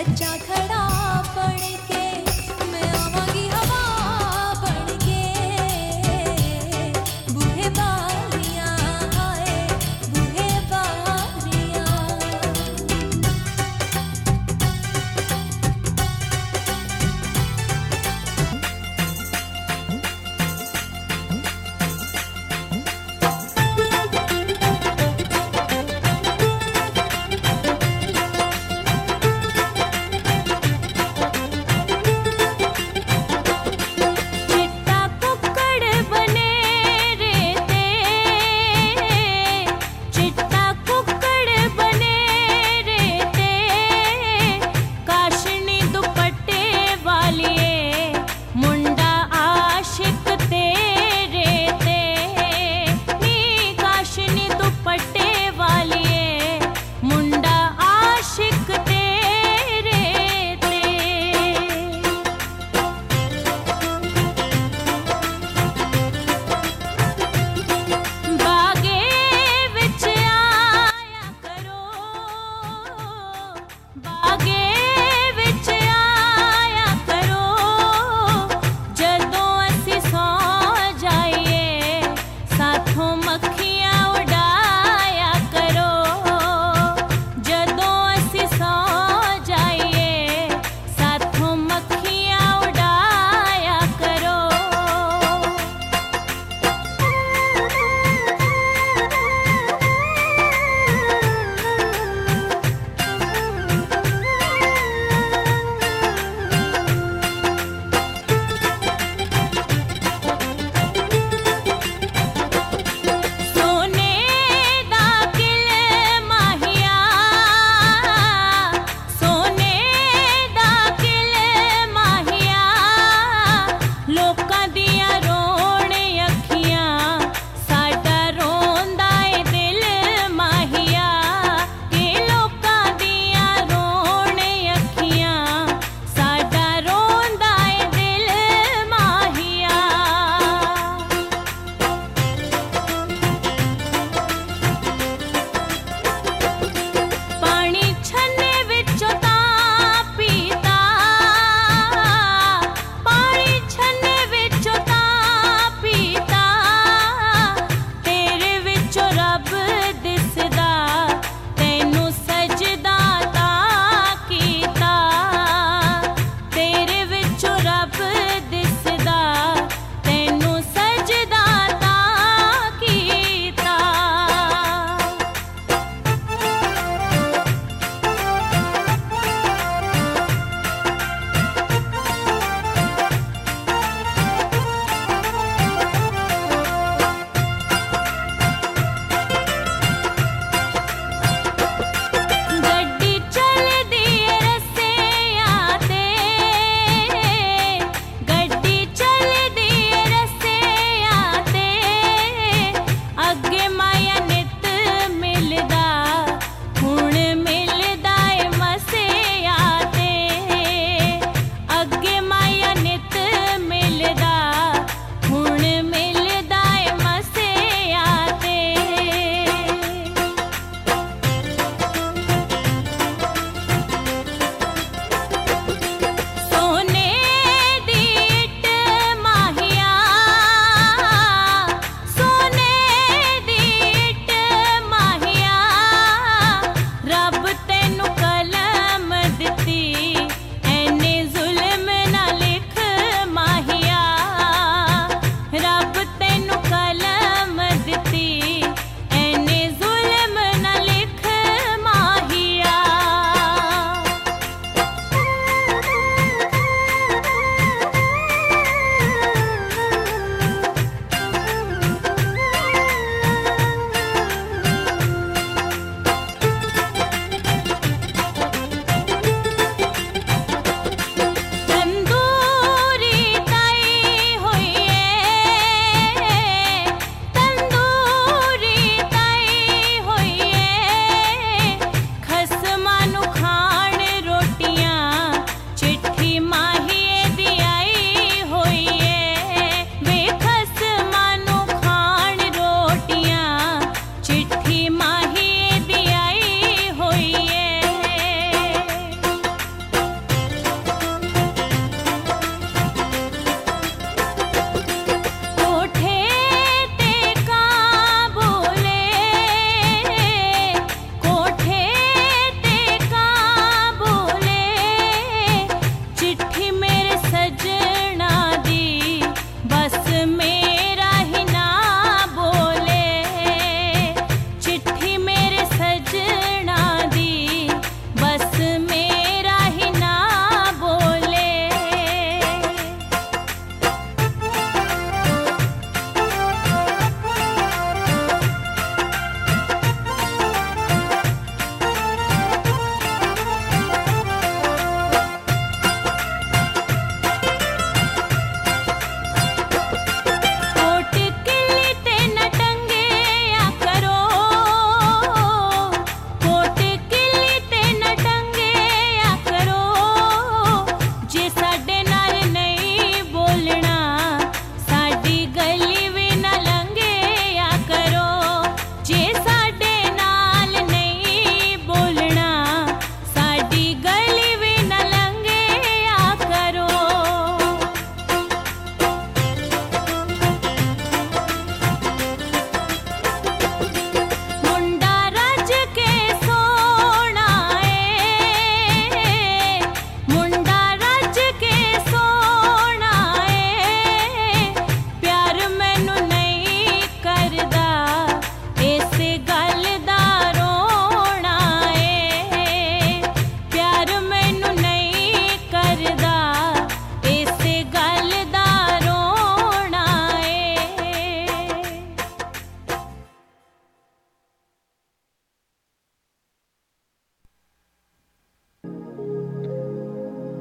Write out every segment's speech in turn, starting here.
जा खड़ा पड़ के, मैं आवांगी हवा बन के। बूहे बारियां आए, बूहे बारियां।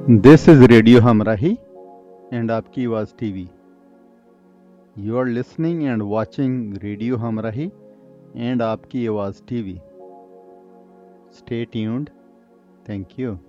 This is Radio Hamrahi and Aapki Awaaz TV. You are listening and watching Radio Hamrahi and Aapki Awaaz TV. Stay tuned. Thank you.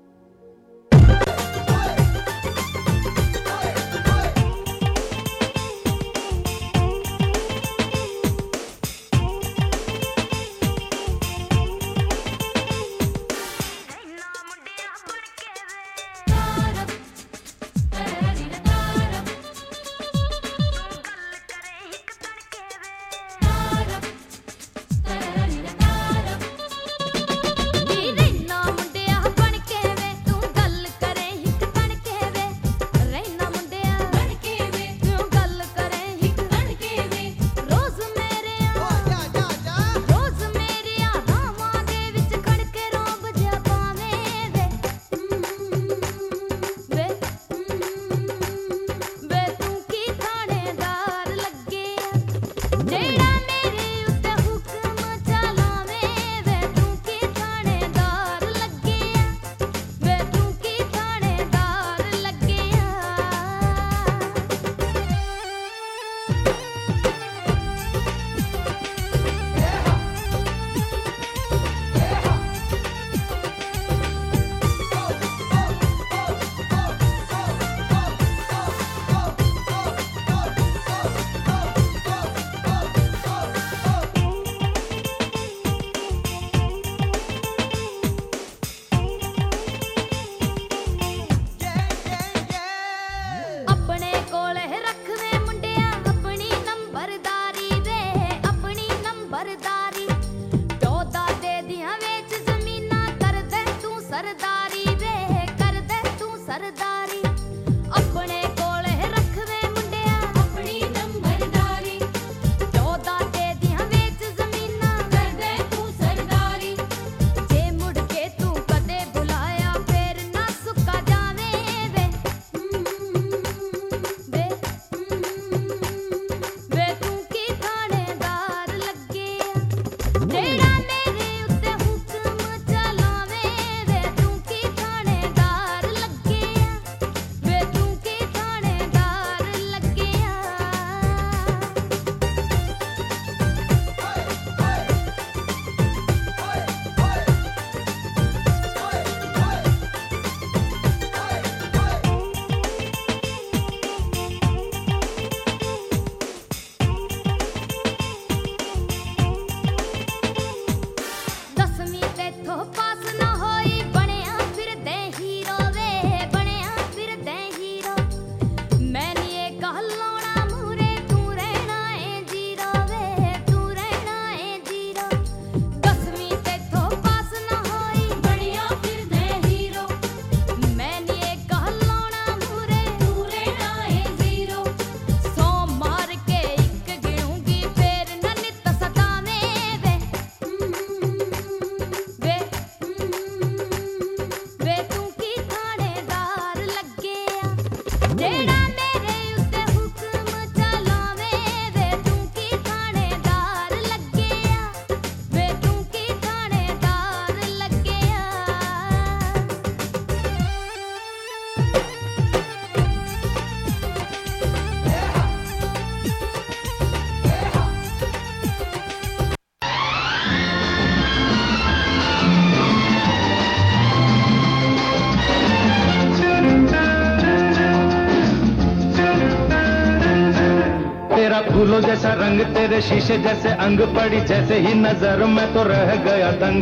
फूलों जैसा रंग तेरे शीशे जैसे अंग पड़ी जैसे ही नजर में तो रह गया दंग।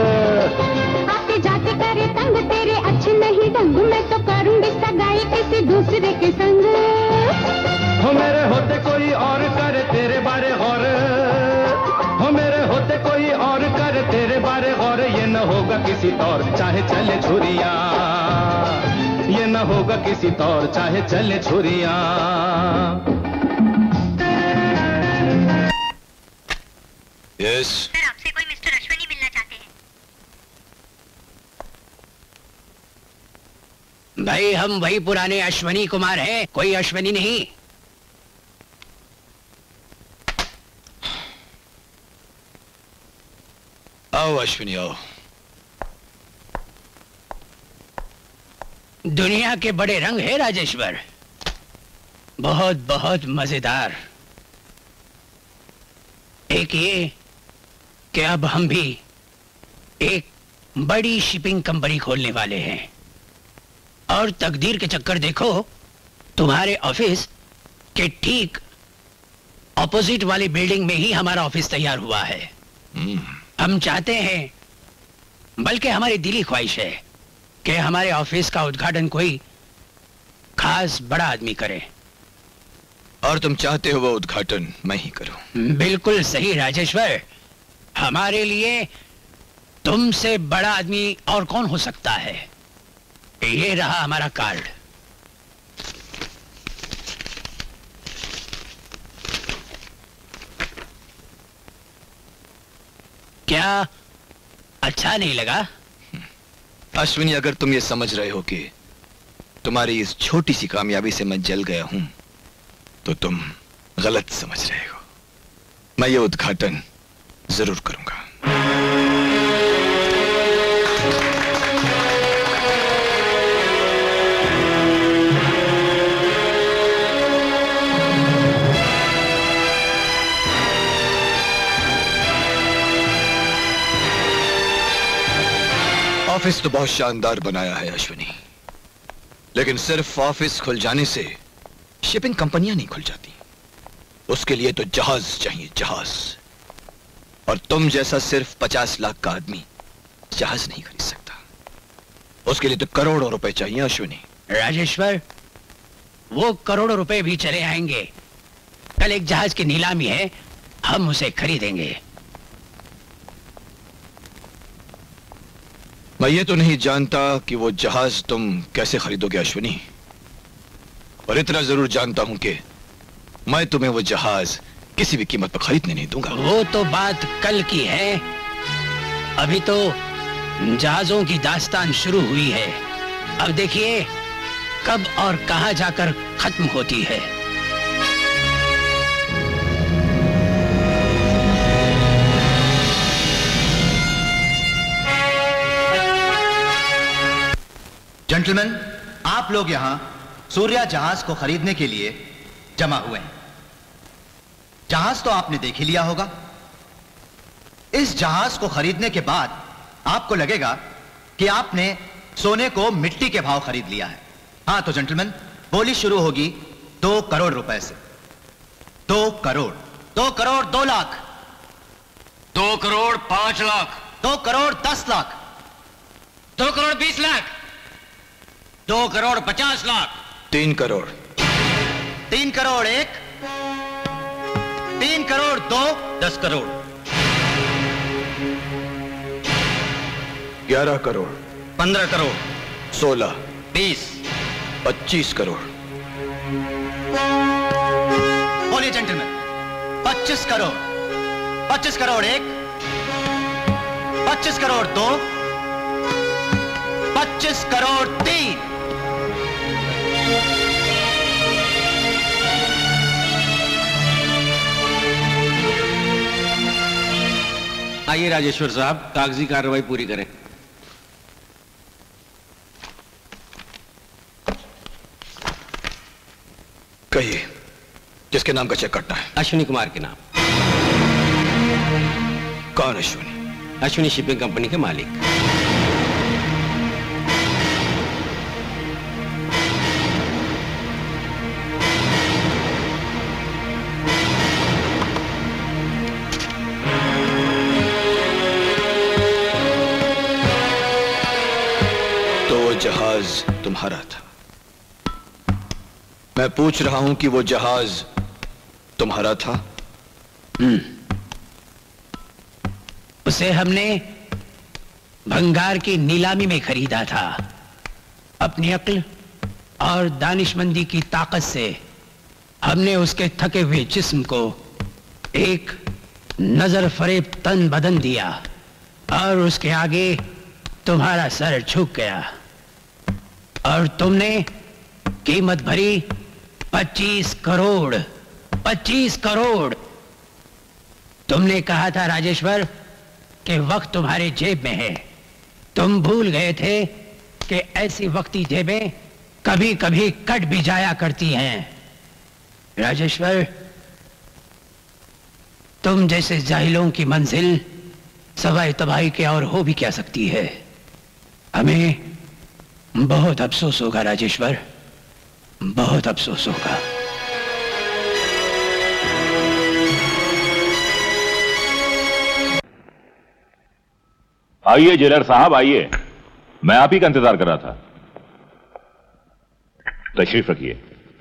आते जाते करे तंग तेरे अच्छे नहीं ढंग मैं तो करूंगी सगाई किसी दूसरे के संग। हो मेरे होते कोई और करे तेरे बारे गौर, हो मेरे होते कोई और करे तेरे बारे गौर। ये न होगा किसी तौर चाहे चले छुरिया, ये न होगा किसी तौर चाहे चले छुरिया। यस सर आपसे कोई मिस्टर अश्वनी मिलना चाहते हैं। भाई हम वही पुराने अश्वनी कुमार हैं, कोई अश्वनी नहीं। आओ अश्विनी आओ। दुनिया के बड़े रंग है राजेश्वर, बहुत बहुत मजेदार। एक ये कि अब हम भी एक बड़ी शिपिंग कंपनी खोलने वाले हैं, और तकदीर के चक्कर देखो, तुम्हारे ऑफिस के ठीक ऑपोजिट वाली बिल्डिंग में ही हमारा ऑफिस तैयार हुआ है। हम चाहते हैं, बल्कि हमारी दिली ख्वाहिश है कि हमारे ऑफिस का उद्घाटन कोई खास बड़ा आदमी करे। और तुम चाहते हो वो उद्घाटन मैं ही करूं? बिल्कुल सही राजेश्वर, हमारे लिए तुमसे बड़ा आदमी और कौन हो सकता है। ये रहा हमारा कार्ड। क्या अच्छा नहीं लगा? अश्विनी, अगर तुम ये समझ रहे हो कि तुम्हारी इस छोटी सी कामयाबी से मैं जल गया हूं, तो तुम गलत समझ रहे हो। मैं ये उद्घाटन जरूर करूंगा। ऑफिस तो बहुत शानदार बनाया है अश्विनी, लेकिन सिर्फ ऑफिस खुल जाने से शिपिंग कंपनियां नहीं खुल जाती। उसके लिए तो जहाज चाहिए, जहाज। और तुम जैसा सिर्फ 50 लाख का आदमी जहाज नहीं खरीद सकता। उसके लिए तो करोड़ों रुपए चाहिए अश्विनी। राजेश्वर, वो करोड़ों रुपए भी चले आएंगे। कल एक जहाज की नीलामी है, हम उसे खरीदेंगे। मैं ये तो नहीं जानता कि वो जहाज तुम कैसे खरीदोगे अश्विनी, और इतना जरूर जानता हूं कि मैं तुम्हें वो जहाज किसी भी कीमत पर खरीदने नहीं दूंगा। वो तो बात कल की है, अभी तो जहाजों की दास्तान शुरू हुई है। अब देखिए कब और कहां जाकर खत्म होती है। जेंटलमैन, आप लोग यहां सूर्या जहाज को खरीदने के लिए जमा हुए हैं। जहाज तो आपने देख ही लिया होगा। इस जहाज को खरीदने के बाद आपको लगेगा कि आपने सोने को मिट्टी के भाव खरीद लिया है। हां तो जेंटलमैन, बोली शुरू होगी 2 करोड़ रुपए से। 2 करोड़, 2 करोड़ 2 लाख, 2 करोड़ 5 लाख, 2 करोड़ 10 लाख, 2 करोड़ 20 लाख, 2 करोड़ 50 लाख, 3 करोड़, 3 करोड़ 1, 3 करोड़ 2, 10 करोड़, 11 करोड़, 15 करोड़, 16, 20, 25 करोड़। बोलिए जेंटलमैन, 25 करोड़, 25 करोड़ 1, 25 करोड़ 2, 25 करोड़ 3। आइए राजेश्वर साहब, कागजी कार्रवाई पूरी करें। कहिए, किसके नाम का चेक कटना है? अश्विनी कुमार के नाम। कौन अश्विनी? अश्विनी शिपिंग कंपनी के मालिक। जहाज तुम्हारा था। मैं पूछ रहा हूं कि वो जहाज तुम्हारा था? उसे हमने भंगार की नीलामी में खरीदा था। अपनी अक्ल और दानिशमंदी की ताकत से हमने उसके थके हुए जिस्म को एक नजर फरेब तन बदन दिया और उसके आगे तुम्हारा सर झुक गया और तुमने कीमत भरी 25 करोड़। 25 करोड़। तुमने कहा था राजेश्वर कि वक्त तुम्हारे जेब में है। तुम भूल गए थे के ऐसी वक्ती जेबें कभी कभी कट भी जाया करती हैं। राजेश्वर, तुम जैसे जाहिलों की मंजिल सवाए तबाही के और हो भी क्या सकती है। हमें बहुत अफसोस होगा राजेश्वर, बहुत अफसोस होगा। आइए जेलर साहब, आइए। मैं आप ही का इंतजार कर रहा था। तशरीफ रखिए।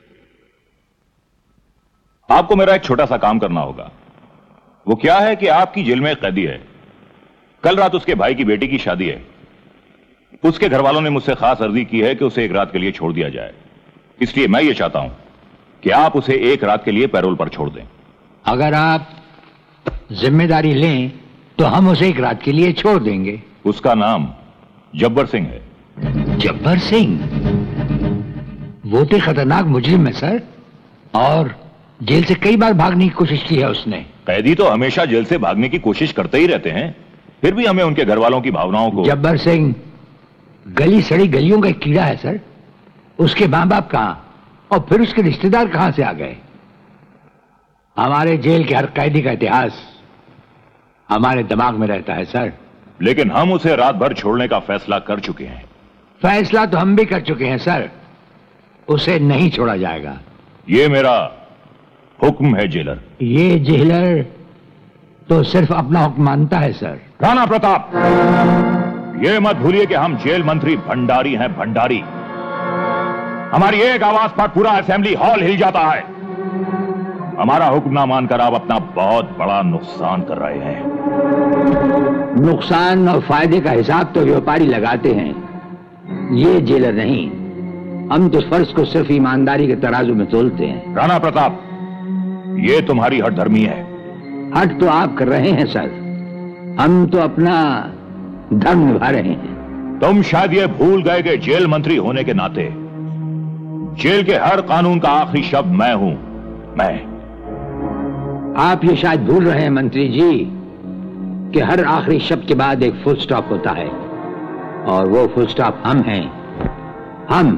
आपको मेरा एक छोटा सा काम करना होगा। वो क्या है कि आपकी जेल में एक कैदी है। कल रात उसके भाई की बेटी की शादी है। उसके घर वालों ने मुझसे खास अर्जी की है कि उसे एक रात के लिए छोड़ दिया जाए। इसलिए मैं ये चाहता हूं कि आप उसे एक रात के लिए पैरोल पर छोड़ दें। अगर आप जिम्मेदारी लें तो हम उसे एक रात के लिए छोड़ देंगे। उसका नाम जब्बर सिंह है। जब्बर सिंह? वो तो खतरनाक मुजरिम है सर, और जेल से कई बार भागने की कोशिश की है उसने। कैदी तो हमेशा जेल से भागने की कोशिश करते ही रहते हैं, फिर भी हमें उनके घर वालों की भावनाओं को। जब्बर सिंह गली सड़ी गलियों का एक कीड़ा है सर। उसके मां बाप कहां और फिर उसके रिश्तेदार कहां से आ गए। हमारे जेल के हर कैदी का इतिहास हमारे दिमाग में रहता है सर। लेकिन हम उसे रात भर छोड़ने का फैसला कर चुके हैं। फैसला तो हम भी कर चुके हैं सर, उसे नहीं छोड़ा जाएगा। ये मेरा हुक्म है जेलर। ये जेलर तो सिर्फ अपना हुक्म मानता है सर। राणा प्रताप, ये मत भूलिए कि हम जेल मंत्री भंडारी हैं, भंडारी। हमारी एक आवाज पर पूरा असेंबली हॉल हिल जाता है। हमारा हुक्म ना मानकर आप अपना बहुत बड़ा नुकसान कर रहे हैं। नुकसान और फायदे का हिसाब तो व्यापारी लगाते हैं, ये जेलर नहीं। हम तो फर्ज को सिर्फ ईमानदारी के तराजू में तोलते हैं। राणा प्रताप, ये तुम्हारी हठधर्मी है। हट तो आप कर रहे हैं सर, हम तो अपना धर्म निभा रहे हैं। तुम शायद ये भूल गए कि जेल मंत्री होने के नाते जेल के हर कानून का आखिरी शब्द मैं हूं। मैं। आप ये शायद भूल रहे हैं मंत्री जी कि हर आखिरी शब्द के बाद एक फुल स्टॉप होता है, और वो फुल स्टॉप हम हैं। हम।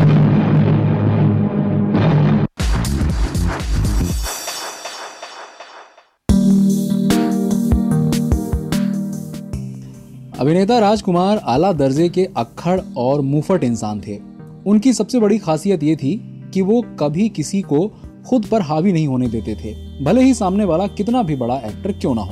अभिनेता राजकुमार आला दर्जे के अक्खड़ और मुंहफट इंसान थे। उनकी सबसे बड़ी खासियत ये थी कि वो कभी किसी को खुद पर हावी नहीं होने देते थे, भले ही सामने वाला कितना भी बड़ा एक्टर क्यों ना हो।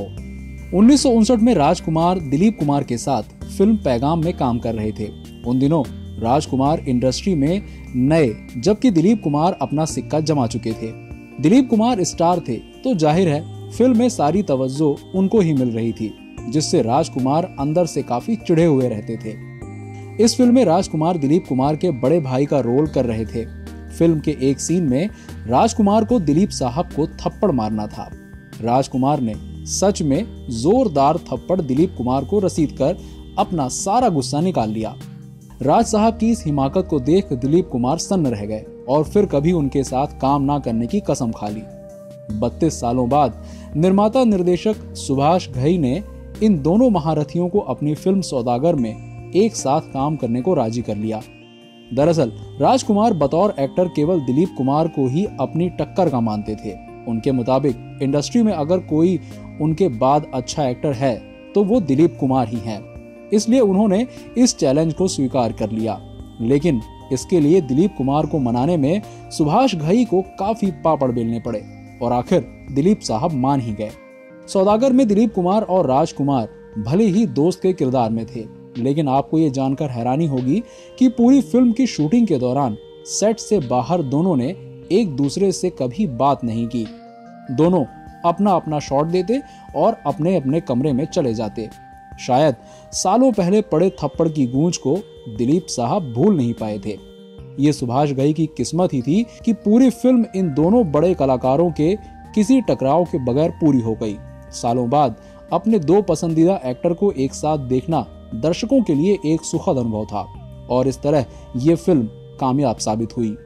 1959 में राजकुमार दिलीप कुमार के साथ फिल्म पैगाम में काम कर रहे थे। उन दिनों राजकुमार इंडस्ट्री में नए, जबकि दिलीप कुमार अपना सिक्का जमा चुके थे। दिलीप कुमार स्टार थे तो जाहिर है फिल्म में सारी तवज्जो उनको ही मिल रही थी, जिससे राजकुमार अंदर से काफी चिढ़े हुए रहते थे। इस फिल्म में राजकुमार दिलीप कुमार के बड़े भाई का रोल कर रहे थे। फिल्म के एक सीन में राजकुमार को दिलीप साहब को थप्पड़ मारना था। राजकुमार ने सच में जोरदार थप्पड़ दिलीप कुमार को रसीद कर अपना सारा गुस्सा निकाल लिया। राज साहब की इस हिमाकत को देख दिलीप कुमार सन्न रह गए और फिर कभी उनके साथ काम ना करने की कसम खा ली। 32 सालों बाद निर्माता निर्देशक सुभाष घई ने इन दोनों महारथियों को अपनी फिल्म सौदागर में एक साथ काम करने को राजी कर लिया। दरअसल राजकुमार बतौर एक्टर केवल दिलीप कुमार को ही अपनी टक्कर का मानते थे। उनके मुताबिक इंडस्ट्री में अगर कोई उनके बाद अच्छा एक्टर है तो वो दिलीप कुमार ही हैं। इसलिए उन्होंने इस चैलेंज को स्वीकार कर लिया, लेकिन इसके लिए दिलीप कुमार को मनाने में सुभाष घई को काफी पापड़ बेलने पड़े और आखिर दिलीप साहब मान ही गए। सौदागर में दिलीप कुमार और राजकुमार भले ही दोस्त के किरदार में थे, लेकिन आपको ये जानकर हैरानी होगी कि पूरी फिल्म की शूटिंग के दौरान सेट से बाहर दोनों ने एक दूसरे से कभी बात नहीं की। दोनों अपना अपना शॉट देते और अपने अपने कमरे में चले जाते। शायद सालों पहले पड़े थप्पड़ की गूंज को दिलीप साहब भूल नहीं पाए थे। ये सुभाष घई की किस्मत ही थी कि पूरी फिल्म इन दोनों बड़े कलाकारों के किसी टकराव के बगैर पूरी हो गई। सालों बाद अपने दो पसंदीदा एक्टर को एक साथ देखना दर्शकों के लिए एक सुखद अनुभव था और इस तरह ये फिल्म कामयाब साबित हुई।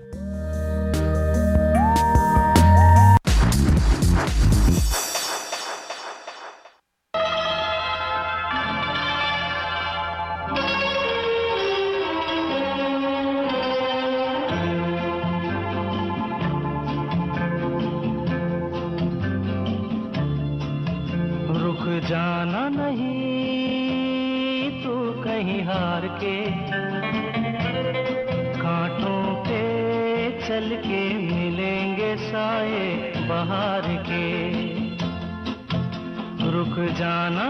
चल के मिलेंगे साए बहार के। रुक जाना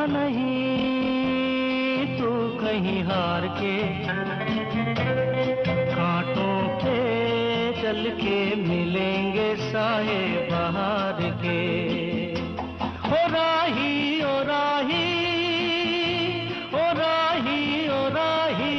नहीं तू कहीं हार के, कांटों पे चल के मिलेंगे साए बहार के। ओ राही ओ राही ओ राही ओ राही।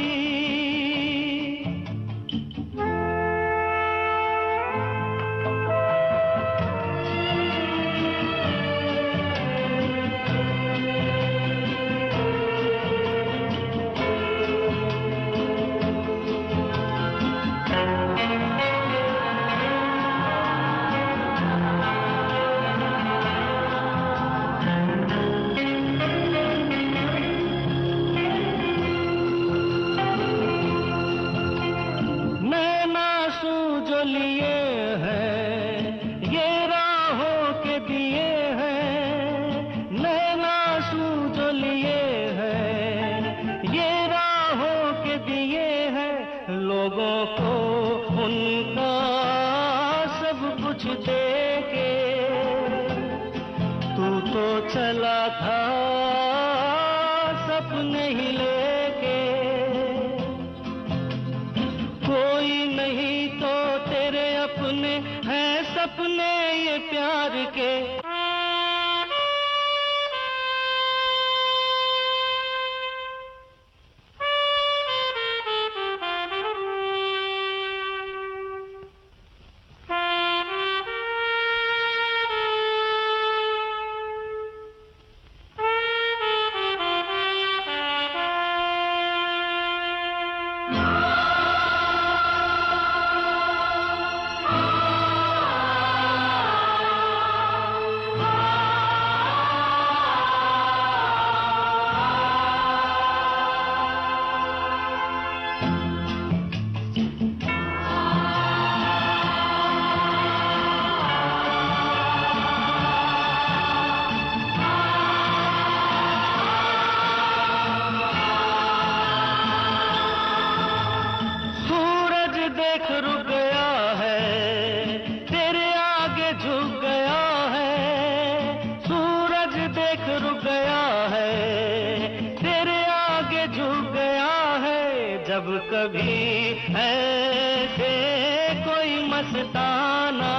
चला था सपने ही लेके, कोई नहीं तो तेरे अपने हैं सपने ये प्यार के। जब कभी ऐसे कोई मस्ताना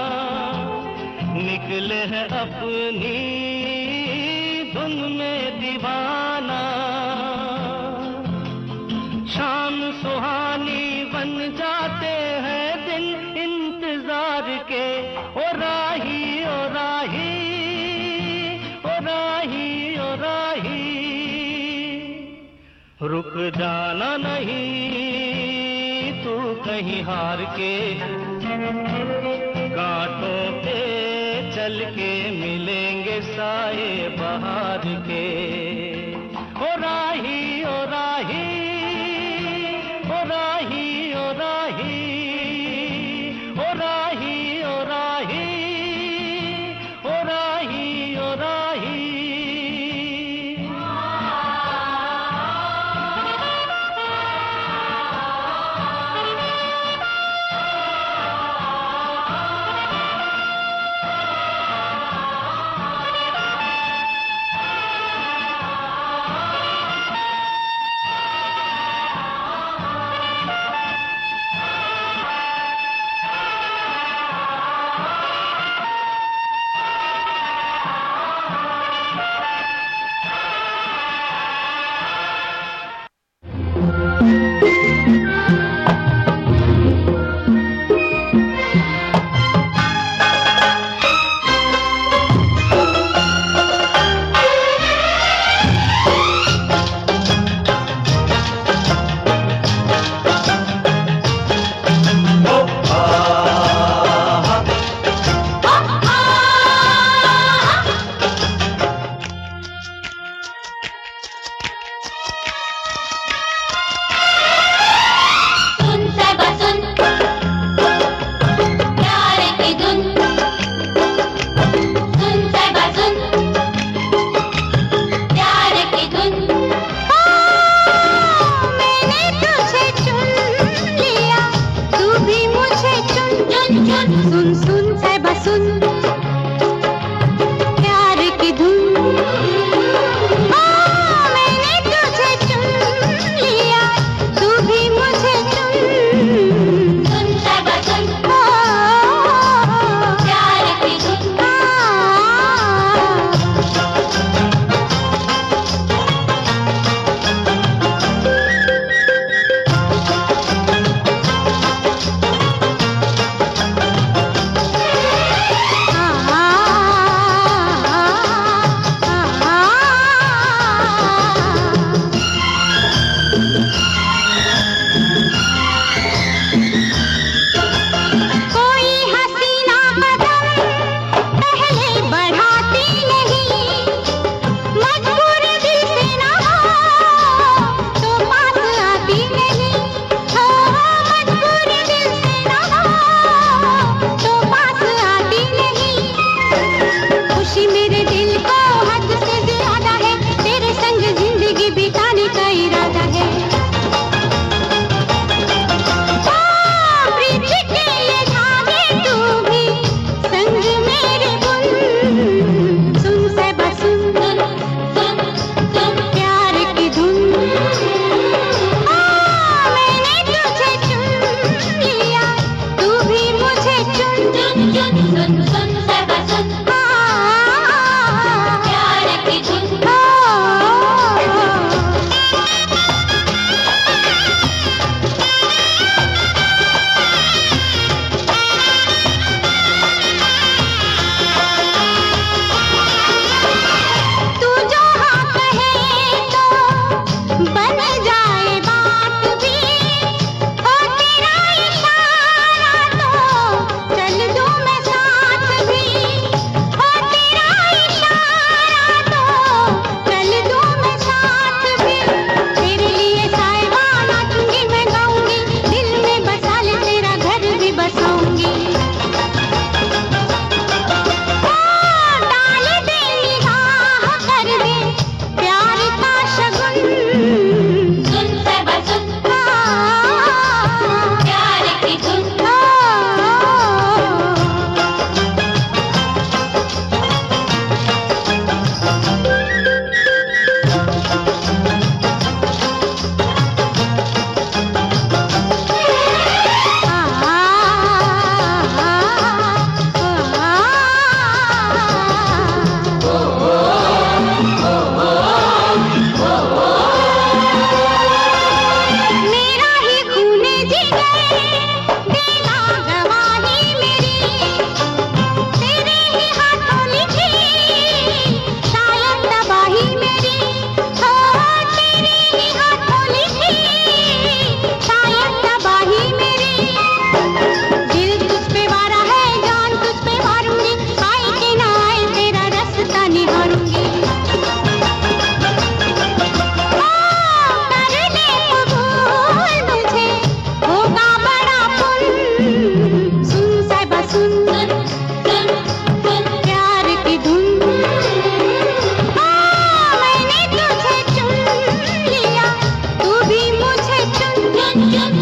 निकले है अपनी धुन में दीवाना, शाम सुहानी बन जाते हैं दिन इंतजार के। ओ राही ओ राही ओ राही ओ राही, रुक जाना नहीं तू कहीं हार के, कांटों पे चल के मिलेंगे साए बहार के। ओ राही ओ राही ओ राही ओ राही ओ राही ओ राही ओ राही ओ राही।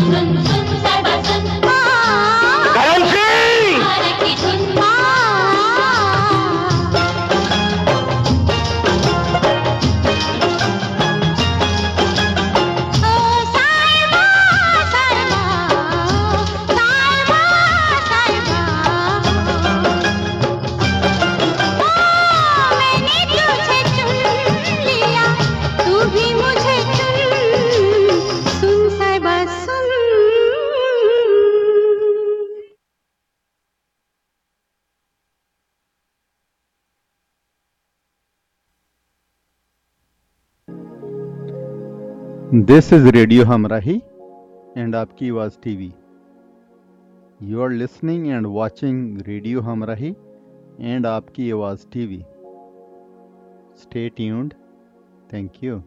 This is Radio Hamrahi and Aapki Awaaz TV. You are listening and watching Radio Hamrahi and Aapki Awaaz TV. Stay tuned. Thank you.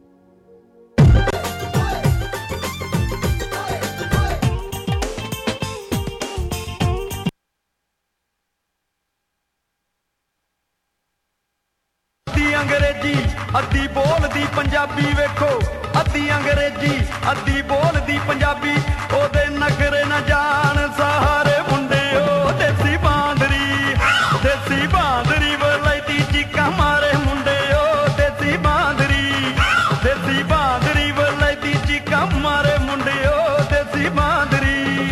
अंग्रेजी अद्धी बोलदी पंजाबी वेखो अद्धी अंग्रेजी अद्धी बोलदी पंजाबी ओदे नखरे न जान सहारे मुंडे ओ देसी बांदरी वलैती चिक्का मारे मुंडे ओ देसी बांदरी वलैती चिक्का मारे मुंडे ओ देसी बांदरी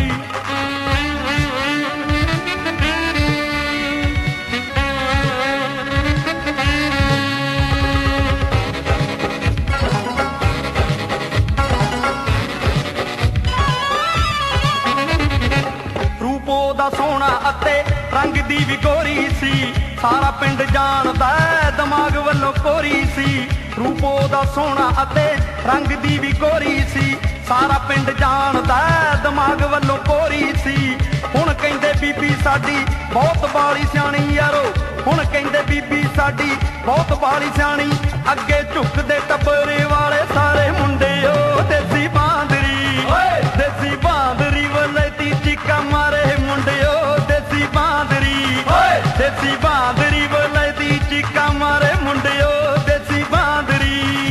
सोना अते रंग दी भी गोरी सी सारा पिंड जानदा दिमाग वल्लों कोरी सी रूपो दा सोना अते रंग दी भी गोरी सी सारा पिंड जानदा दिमाग वल्लों कोरी सी हुण कहंदे बीबी साडी बहुत बाली सियाणी यारो हुण कहंदे बीबी साडी बहुत बाली सियाणी अगे झुकदे टब्बरे वाले सारे मुंडे ओ देसी बांदरी वलैती चिक्का मारे मुंडे ओ देसी बांदरी वलैती चिक्का मारे मुंडे ओ देसी बांदरी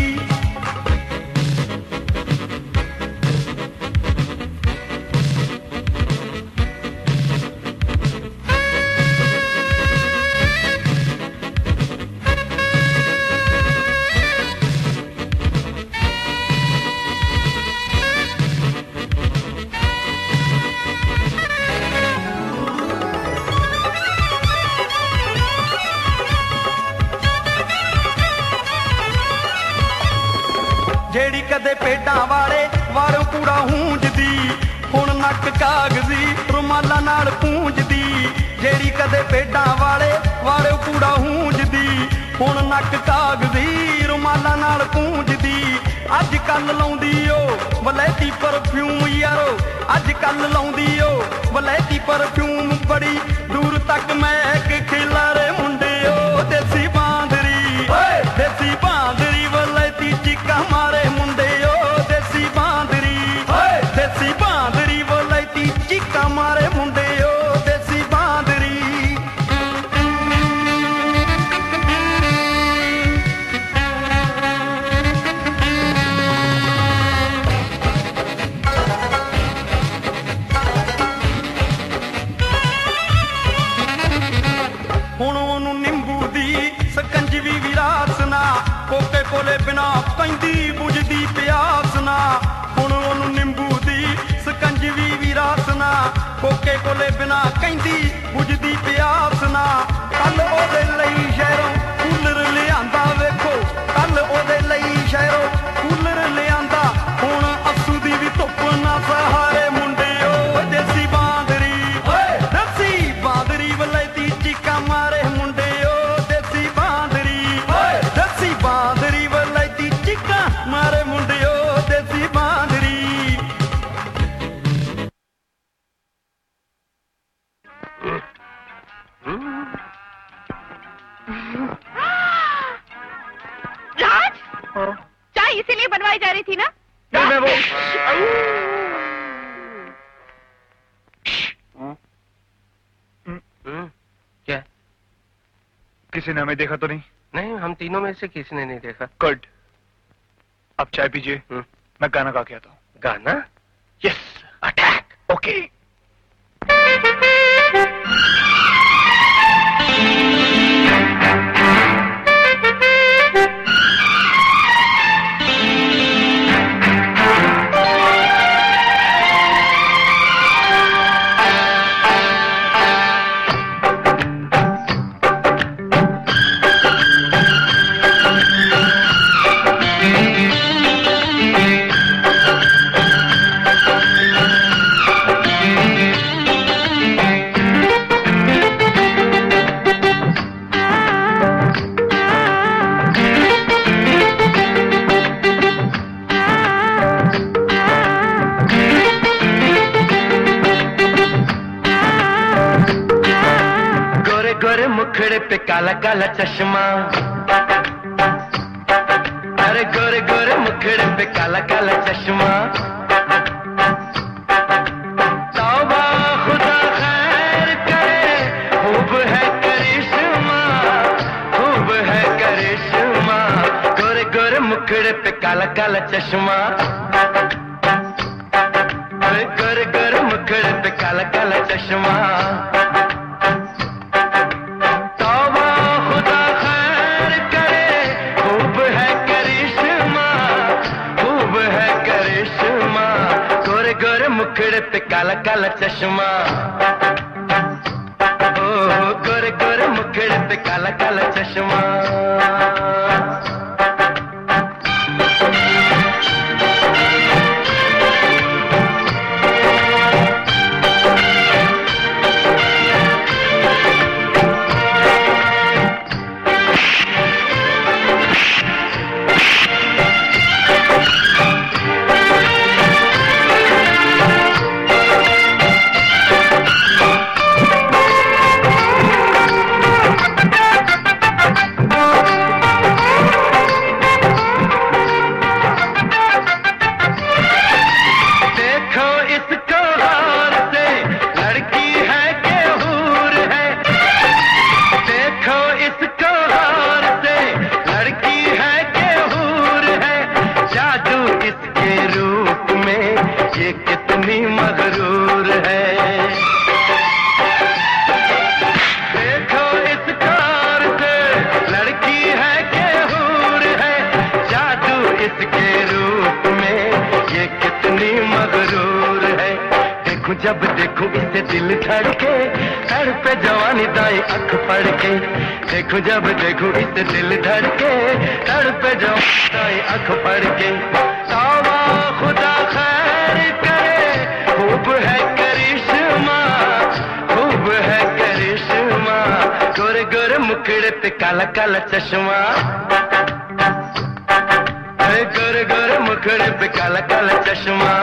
जेड़ी कदे पेडां वाले वारों कूड़ा हूंजदी हुण नक कागजी रुमाला नाल पूंजदी जेड़ी कदे पेडां वाले वारों कूड़ा हूंजदी हुण नक कागजी रुमाला नाल पूंजदी अज कल लाउंदी ओ वलैती परफ्यूम यारो अज कल लाउंदी ओ वलैती परफ्यूम बड़ी दूर तक महक खिलारे मुंडे ओ देसी बांदरी वलैती चिक्का मारे मुंडे ओ देसी बांदरी वलैती चिक्का मारे मुंडे ओ देसी बांदरी हुण ओनू निंबू दी सकंजवी विरासना कोके कोले बिना कहंदी बुझदी प्यासना हुण ओनू निंबू दी सकंजवी विरासना कोके कोले बिना कहंदी बुझदी प्यासना कल ओदे लई शहरों कूलर लियांदा वेखो कल ओदे लई शहरों कूलर लियांदा हुण अस्सू दी भी धुप्प ना सहारे मुंडे ओ देसी बांदरी वलैती चिक्का मारे मुंडे ओ देसी बांदरी वलैती चिक्का मारे मुंडे ओ देसी बांदरी चाय इसीलिए बनवाई जा रही थी ना? मैं वो क्या? किसी ने हमें देखा तो नहीं? नहीं, हम तीनों में से किसी ने नहीं देखा। गुड। अब चाय पीजिए, मैं गाना गा के आता हूँ। गाना? Yes, Rocky. काला काला चश्मा, अरे गोरे गोरे मुखड़े पे काला काला चश्मा। तौबा खुदा खैर करे, खूब है करिश्मा, खूब है करिश्मा। गोरे गोरे मुखड़े पे काला काला चश्मा, गोरे गोरे मुखड़े पे काला काला चश्मा। मुखड़े पे काला काला चश्मा, ओ गोरे गोरे मुखड़े पे काला काला चश्मा। जब देखूं इसे दिल धड़के, तड़पे जवानी दाई अख पड़ के। देखूं जब देखूं इसे दिल धड़के, तड़पे जवानी दाई अख पड़ के। तौबा खुदा खैर करे, खूब है करिश्मा, खूब है करिश्मा। गोरे गोरे मुखड़े पे काला काला चश्मा, गोरे गोरे मुखड़े पे काला काला चश्मा।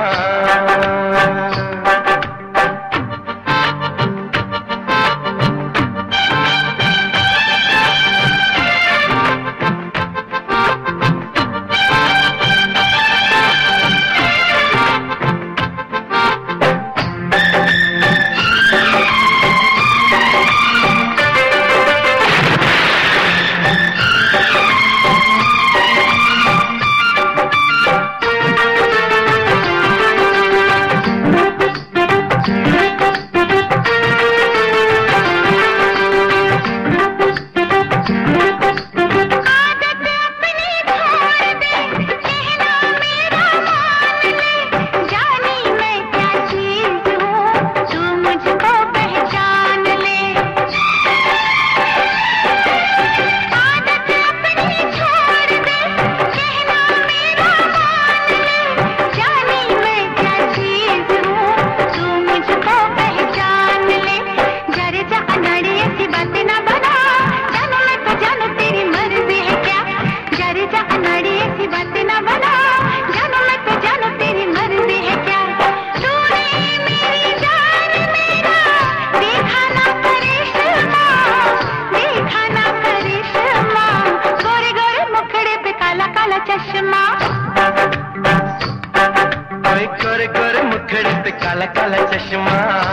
गोरे गोरे मुखड़े पे काला काला चश्मा।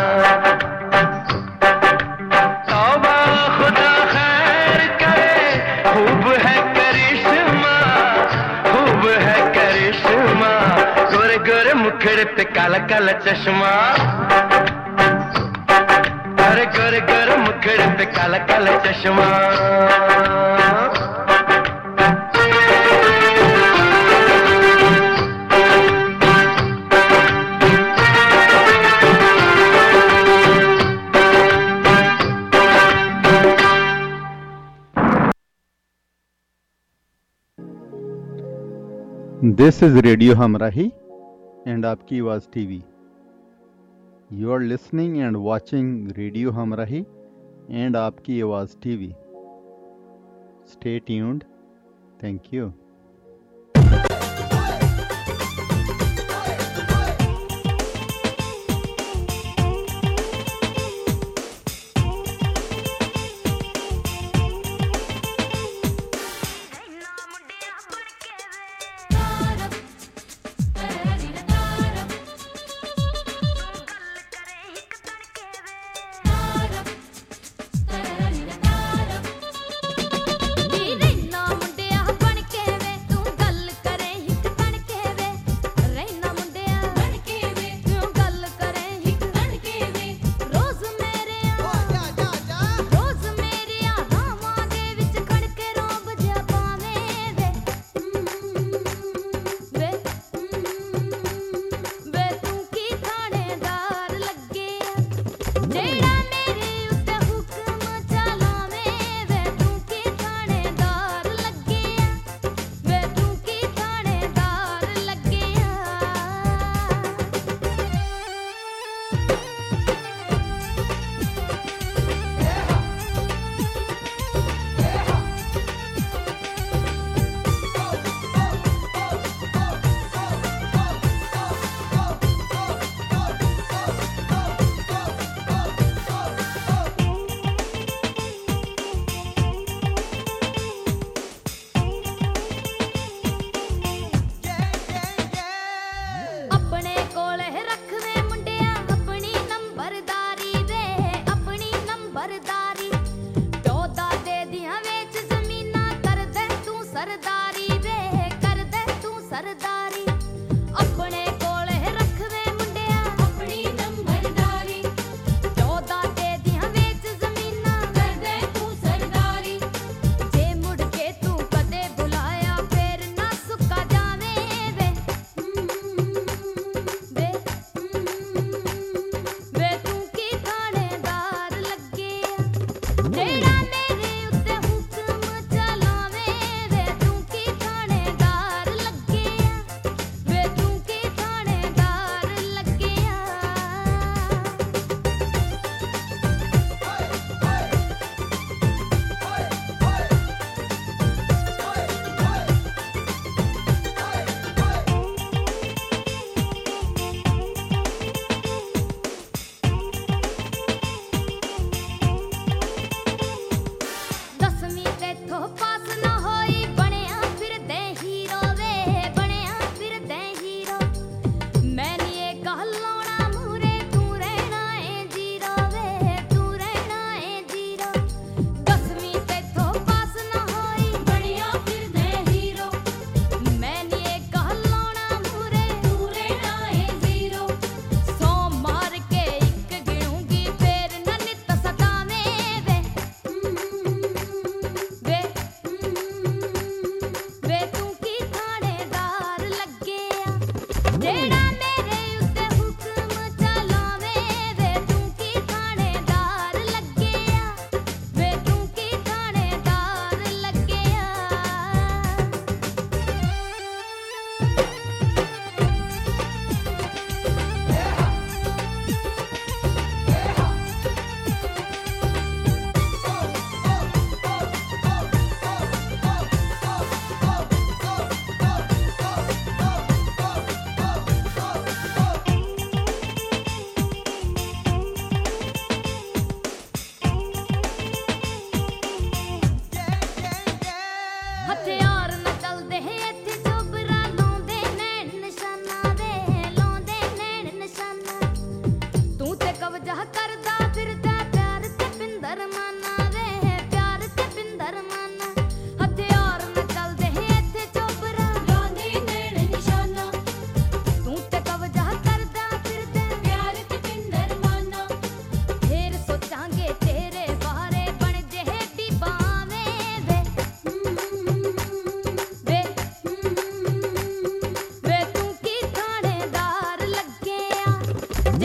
तौबा खुदा खैर करे, खूब है करिश्मा, खूब है करिश्मा। गोरे गोरे मुखड़े मुखड़े पे काला काला चश्मा, अरे गोरे गोरे मुखड़े पे काला काला चश्मा। This is Radio Hamrahi and आपकी आवाज TV. You are listening and watching Radio Hamrahi and आपकी आवाज TV. Stay tuned. Thank you. ਨੀ ਰੈਨਾ ਮੁੰਡਿਆ ਬਣ ਕੇ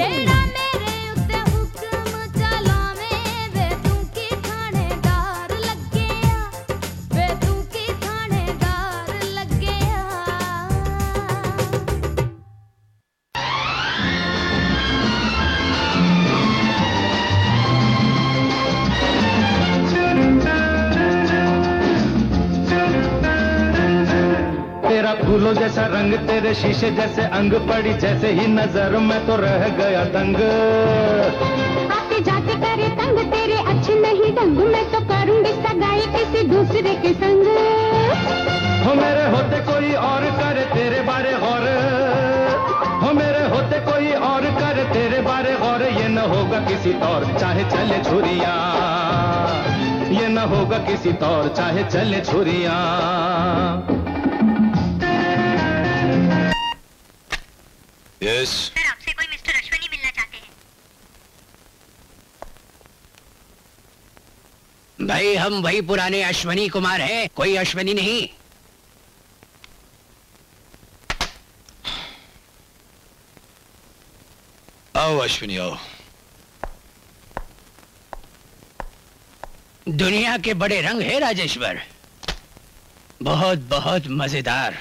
जेड़ा मेरे उत्ते हुक्म चलावे वे तू की थानेदार लगेया वे तू की थानेदार लगेया तेरा फूलों जैसा रंग, तेरे शीशे जैसे अंग, पड़ी जैसे ही नजर मैं तो रह गया दंग। आते जाते करे तंग तेरे अच्छे नहीं ढंग मैं तो करूंगी सगाई किसी दूसरे के संग। हो मेरे होते कोई और करे तेरे बारे गौर, हो मेरे होते कोई और करे तेरे बारे गौर, ये न होगा किसी तौर चाहे चले छुरियां, ये न होगा किसी तौर चाहे चले छुरियां। यस सर आपसे कोई मिस्टर अश्वनी मिलना चाहते हैं। भाई हम वही पुराने अश्वनी कुमार हैं, कोई अश्वनी नहीं। आओ अश्विनी आओ। दुनिया के बड़े रंग है राजेश्वर, बहुत बहुत मजेदार।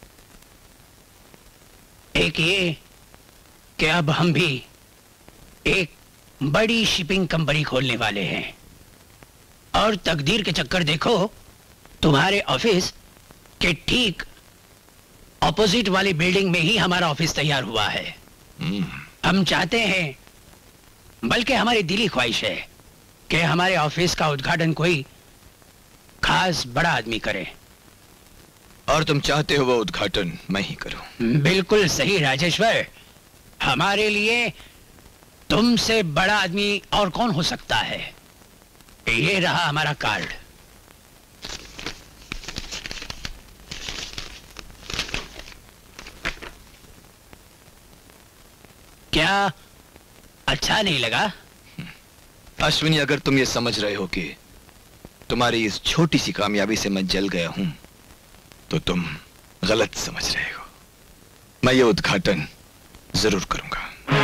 एक ये कि अब हम भी एक बड़ी शिपिंग कंपनी खोलने वाले हैं और तकदीर के चक्कर देखो तुम्हारे ऑफिस के ठीक ऑपोजिट वाली बिल्डिंग में ही हमारा ऑफिस तैयार हुआ है। हम चाहते हैं, बल्कि हमारी दिली ख्वाहिश है कि हमारे ऑफिस का उद्घाटन कोई खास बड़ा आदमी करे। और तुम चाहते हो वो उद्घाटन मैं ही करूं? बिल्कुल सही राजेश्वर, हमारे लिए तुमसे बड़ा आदमी और कौन हो सकता है। ये रहा हमारा कार्ड। क्या अच्छा नहीं लगा? अश्विनी, अगर तुम ये समझ रहे हो कि तुम्हारी इस छोटी सी कामयाबी से मैं जल गया हूं तो तुम गलत समझ रहे हो। मैं ये उद्घाटन जरूर करूंगा।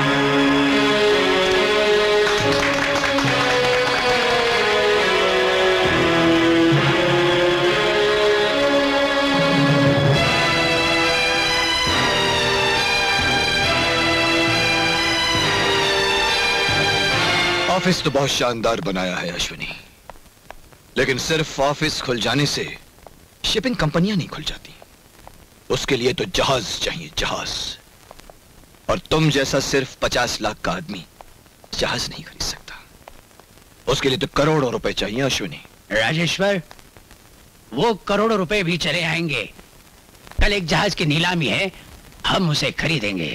ऑफिस तो बहुत शानदार बनाया है अश्विनी, लेकिन सिर्फ ऑफिस खुल जाने से शिपिंग कंपनियां नहीं खुल जाती। उसके लिए तो जहाज चाहिए, जहाज। और तुम जैसा सिर्फ 50 लाख का आदमी जहाज नहीं खरीद सकता। उसके लिए तो करोड़ों रुपए चाहिए अश्विनी। राजेश्वर, वो करोड़ों रुपए भी चले आएंगे। कल एक जहाज की नीलामी है, हम उसे खरीदेंगे।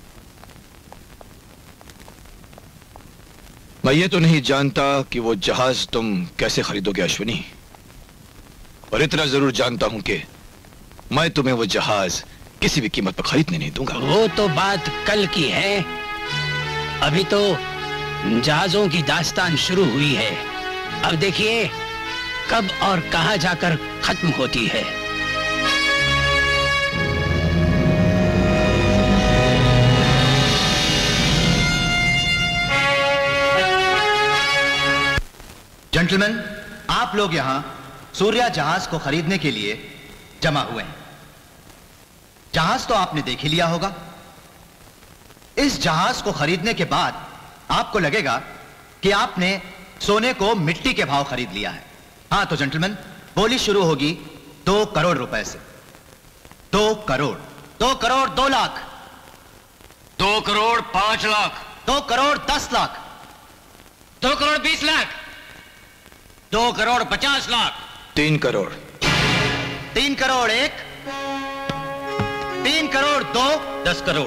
मैं ये तो नहीं जानता कि वो जहाज तुम कैसे खरीदोगे अश्विनी, और इतना जरूर जानता हूं कि मैं तुम्हें वो जहाज किसी भी कीमत पर खरीदने नहीं दूंगा। वो तो बात कल की है, अभी तो जहाजों की दास्तान शुरू हुई है। अब देखिए कब और कहां जाकर खत्म होती है। जेंटलमैन, आप लोग यहां सूर्या जहाज को खरीदने के लिए जमा हुए हैं। जहाज तो आपने देख ही लिया होगा। इस जहाज को खरीदने के बाद आपको लगेगा कि आपने सोने को मिट्टी के भाव खरीद लिया है। हाँ तो जेंटलमैन, बोली शुरू होगी 2 करोड़ रुपए से। 2 करोड़, 2 करोड़ 2 लाख, 2 करोड़ 5 लाख, 2 करोड़ 10 लाख, 2 करोड़ 20 लाख, 2 करोड़ 50 लाख, 3 करोड़, 3 करोड़ 1, 3 करोड़ 2, 10 करोड़,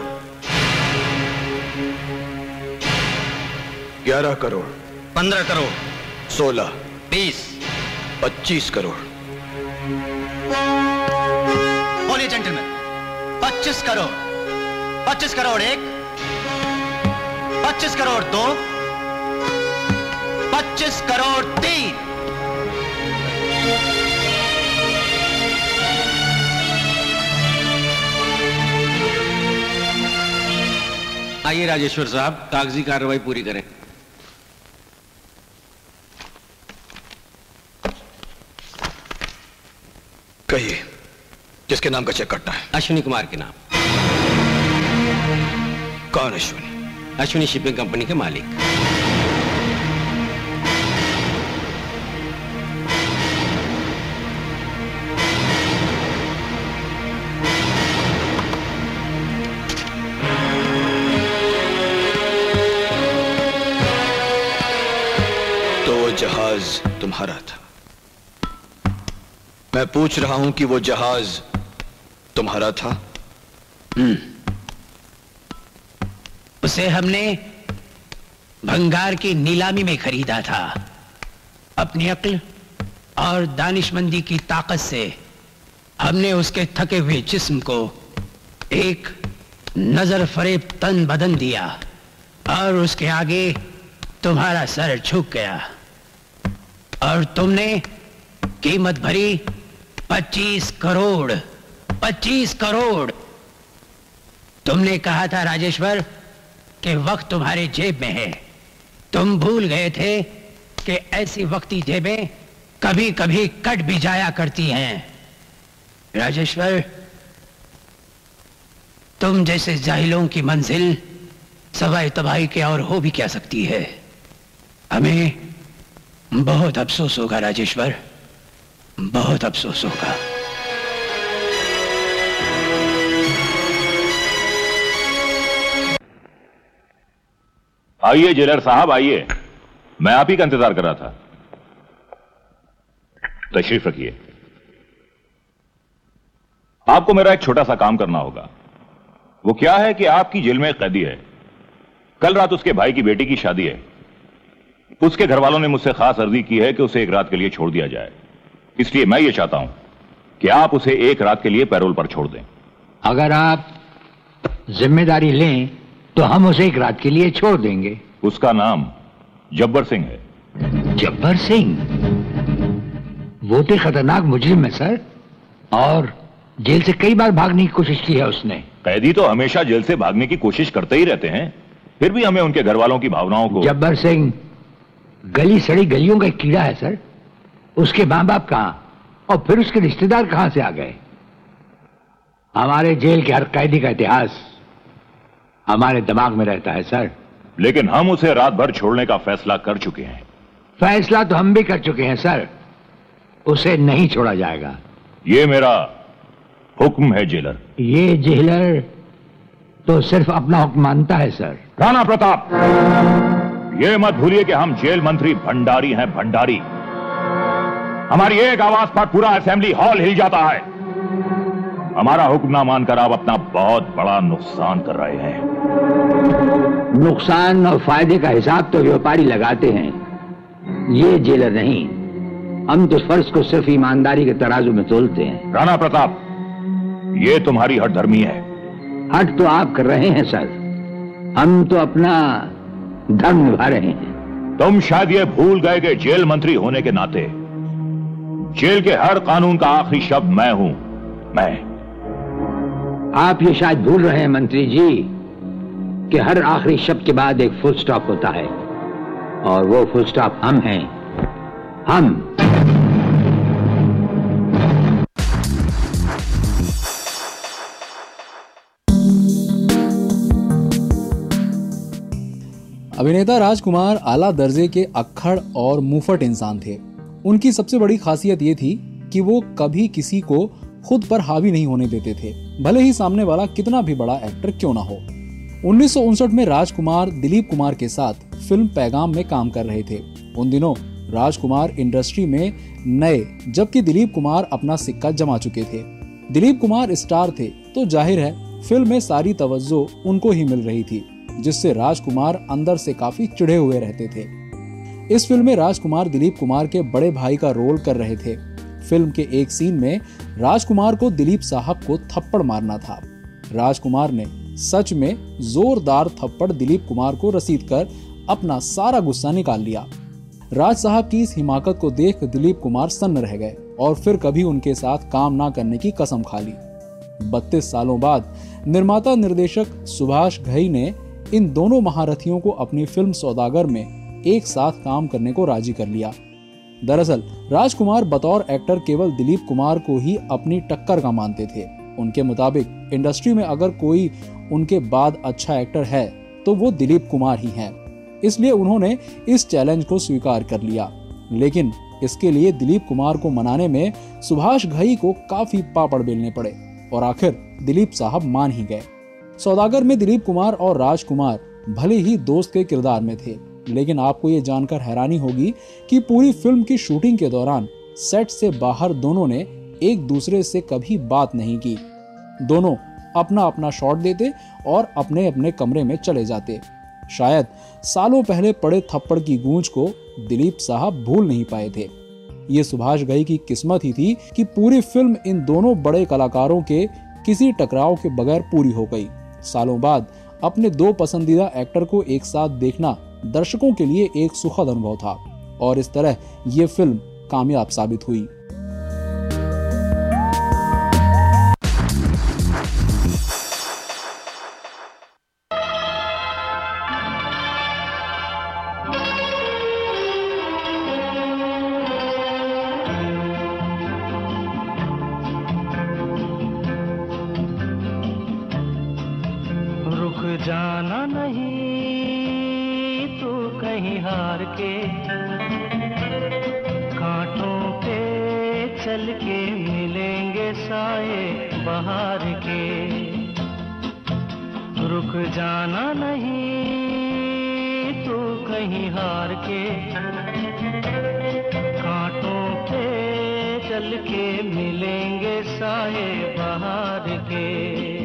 11 करोड़, 15 करोड़, 16, 20, 25 करोड़। बोलिए जेंटलमैन, 25 करोड़, 25 करोड़ 1, 25 करोड़ 2, 25 करोड़ 3। आइए राजेश्वर साहब, कागजी कार्रवाई पूरी करें। कहिए, किसके नाम का चेक कटना है? अश्विनी कुमार के नाम। कौन अश्विनी? अश्विनी शिपिंग कंपनी के मालिक। तो वो जहाज तुम्हारा था? मैं पूछ रहा हूं कि वो जहाज तुम्हारा था? उसे हमने भंगार की नीलामी में खरीदा था। अपनी अक्ल और दानिशमंदी की ताकत से हमने उसके थके हुए जिस्म को एक नजर फरेब तन बदन दिया और उसके आगे तुम्हारा सर झुक गया और तुमने कीमत भरी 25 करोड़। 25 करोड़। तुमने कहा था राजेश्वर कि वक्त तुम्हारे जेब में है। तुम भूल गए थे कि ऐसी वक्ती जेबें कभी कभी कट भी जाया करती हैं। राजेश्वर, तुम जैसे जाहिलों की मंजिल सवाए तबाही के और हो भी क्या सकती है। हमें बहुत अफसोस होगा राजेश्वर, बहुत अफसोस होगा। आइए जेलर साहब, आइए। मैं आप ही का इंतजार कर रहा था। तशरीफ रखिए। आपको मेरा एक छोटा सा काम करना होगा। वो क्या है कि आपकी जेल में एक कैदी है। कल रात उसके भाई की बेटी की शादी है। उसके घर वालों ने मुझसे खास अर्जी की है कि उसे एक रात के लिए छोड़ दिया जाए। इसलिए मैं ये चाहता हूं कि आप उसे एक रात के लिए पैरोल पर छोड़ दें। अगर आप जिम्मेदारी लें तो हम उसे एक रात के लिए छोड़ देंगे। उसका नाम जब्बर सिंह है। जब्बर सिंह? वो तो खतरनाक मुजरिम है सर, और जेल से कई बार भागने की कोशिश की है उसने। कैदी तो हमेशा जेल से भागने की कोशिश करते ही रहते हैं, फिर भी हमें उनके घर वालों की भावनाओं को। जब्बर सिंह गली सड़ी गलियों का एक कीड़ा है सर। उसके मां बाप कहां और फिर उसके रिश्तेदार कहां से आ गए। हमारे जेल के हर कैदी का इतिहास हमारे दिमाग में रहता है सर। लेकिन हम उसे रात भर छोड़ने का फैसला कर चुके हैं। फैसला तो हम भी कर चुके हैं सर। उसे नहीं छोड़ा जाएगा। ये मेरा हुक्म है जेलर। ये जेलर तो सिर्फ अपना हुक्म मानता है सर। राणा प्रताप, ये मत भूलिए कि हम जेल मंत्री भंडारी हैं, भंडारी। हमारी एक आवाज पर पूरा असेंबली हॉल हिल जाता है। हमारा हुक्म ना मानकर आप अपना बहुत बड़ा नुकसान कर रहे हैं। नुकसान और फायदे का हिसाब तो व्यापारी लगाते हैं, ये जेलर नहीं। हम तो फर्ज को सिर्फ ईमानदारी के तराजू में तोलते हैं। राणा प्रताप, ये तुम्हारी हठधर्मी है। हट तो आप कर रहे हैं सर, हम तो अपना धर्म निभा रहे हैं। तुम शायद ये भूल गए कि जेल मंत्री होने के नाते जेल के हर कानून का आखिरी शब्द मैं हूं। मैं। आप ये शायद भूल रहे हैं मंत्री जी कि हर आखिरी शब्द के बाद एक फुल स्टॉप होता है, और वो फुल स्टॉप हम हैं। हम। अभिनेता राजकुमार आला दर्जे के अक्खड़ और मुंहफट इंसान थे। उनकी सबसे बड़ी खासियत ये थी कि वो कभी किसी को खुद पर हावी नहीं होने देते थे, भले ही सामने वाला कितना भी बड़ा एक्टर क्यों ना हो। 1959 में राजकुमार दिलीप कुमार के साथ फिल्म पैगाम में काम कर रहे थे। उन दिनों राजकुमार इंडस्ट्री में नए, जबकि दिलीप कुमार अपना सिक्का जमा चुके थे। दिलीप कुमार स्टार थे तो जाहिर है फिल्म में सारी तवज्जो उनको ही मिल रही थी, जिससे राजकुमार अंदर से काफी चिढ़े हुए रहते थे। इस फिल्म में राजकुमार दिलीप कुमार के बड़े भाई का रोल कर रहे थे। फिल्म के एक सीन में राजकुमार को दिलीप साहब को थप्पड़ मारना था। राजकुमार ने सच में जोरदार थप्पड़ दिलीप कुमार को रसीद कर अपना सारा गुस्सा निकाल लिया। राज साहब की इस हिमाकत को देख दिलीप कुमार सन्न रह गए और फिर कभी उनके साथ काम ना करने की कसम खा ली। 32 सालों बाद निर्माता निर्देशक सुभाष घई ने इन दोनों महारथियों को अपनी फिल्म सौदागर में एक साथ काम करने को राजी कर लिया। दरअसल राजकुमार बतौर एक्टर केवल दिलीप कुमार को ही अपनी टक्कर का मानते थे। उनके मुताबिक इंडस्ट्री में अगर कोई उनके बाद अच्छा एक्टर है तो वो दिलीप कुमार ही हैं। इसलिए उन्होंने इस चैलेंज को स्वीकार कर लिया। लेकिन इसके लिए दिलीप कुमार को मनाने में सुभाष घई को काफी पापड़ बेलने पड़े और आखिर दिलीप साहब मान ही गए। सौदागर में दिलीप कुमार और राजकुमार भले ही दोस्त के किरदार में थे, लेकिन आपको ये जानकर हैरानी होगी कि पूरी फिल्म की शूटिंग के दौरान सेट से बाहर दोनों ने एक दूसरे से कभी बात नहीं की। दोनों अपना अपना शॉट देते और अपने अपने कमरे में चले जाते। शायद सालों पहले पड़े थप्पड़ की गूंज को दिलीप साहब भूल नहीं पाए थे। ये सुभाष घई की किस्मत ही थी कि पूरी फिल्म इन दोनों बड़े कलाकारों के किसी टकराव के बगैर पूरी हो गई। सालों बाद अपने दो पसंदीदा एक्टर को एक साथ देखना दर्शकों के लिए एक सुखद अनुभव था और इस तरह ये फिल्म कामयाब साबित हुई। जाना नहीं तू कहीं हार के, कांटों पे चल के मिलेंगे साए बहार के। रुक जाना नहीं तू कहीं हार के, कांटों पे चल के मिलेंगे साए बहार के।